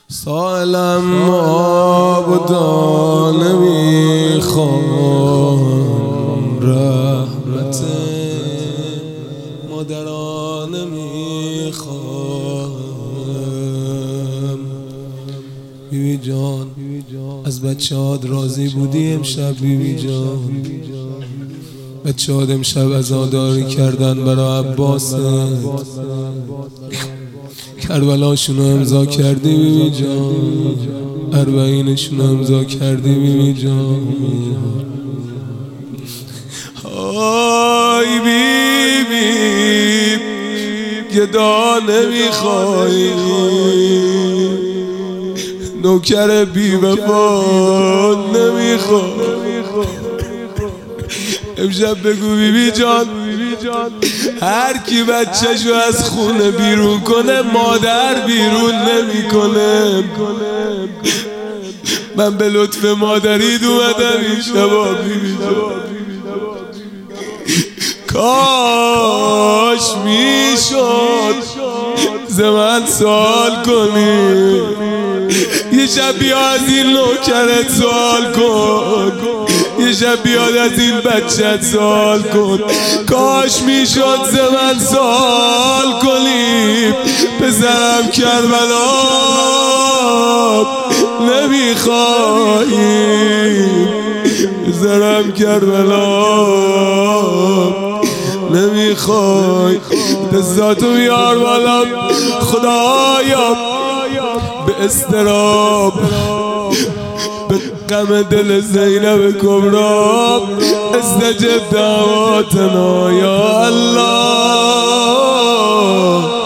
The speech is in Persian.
سائلم آبدان میخوان، رحمت مادران میخوان. بیبی جان از بچه‌هات راضی بودی امشب؟ بیبی جان بچه‌هات امشب عزاداری کردن برای عباس، کربلاشونو امضا کردی بیبی جان، اربعینشونو امضا کردی بیبی جان. آی بیبی گدا نمیخوای، نوکر بی وفا نمیخوای. امشب بگو بیبی جان هر کی بچه‌شو از خونه بیرون کنه مادر بیرون نمیکنه. من به لطف مادرید اومدم این شبا بیبی جان. کاش میشد ز من سوال کنی، یه شب بیا از این نوکرت سوال کن، یه شب بیاد از این بچت سوال کن. کاش میشد ز من سوال کنی، پسرم کربلا نمیخوایی، پسرم کربلا نمیخوای. دستاتو بیار بالا خدایا، به اضطراب به غم دل زینب کبرا استجب دعواتنا یا الله.